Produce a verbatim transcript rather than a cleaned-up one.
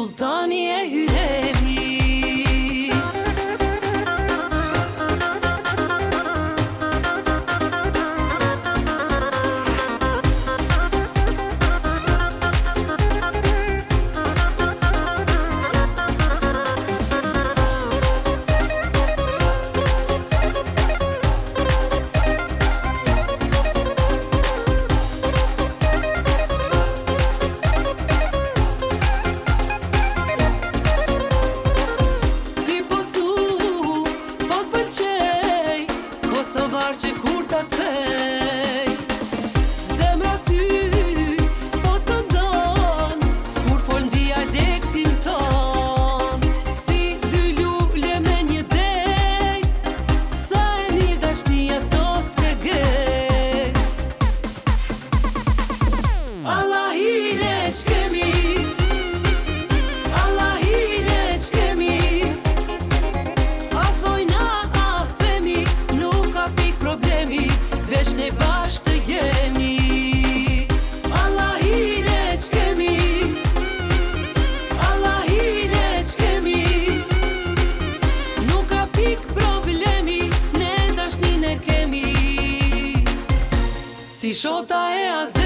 sultani e hyremi. Kosovar që kur ta kthej zemra ty po të don kur fol në dialektin ton si dy lule me një dej sa e mirë dashnia to s'ke gej Allah hile ç'kemi Allah hile ç'kemi veç ne bashkë të jemi Allah hile ç'kemi Allah hile ç'kemi nuk ka pik problemi ne dashnin e kemi si shota e az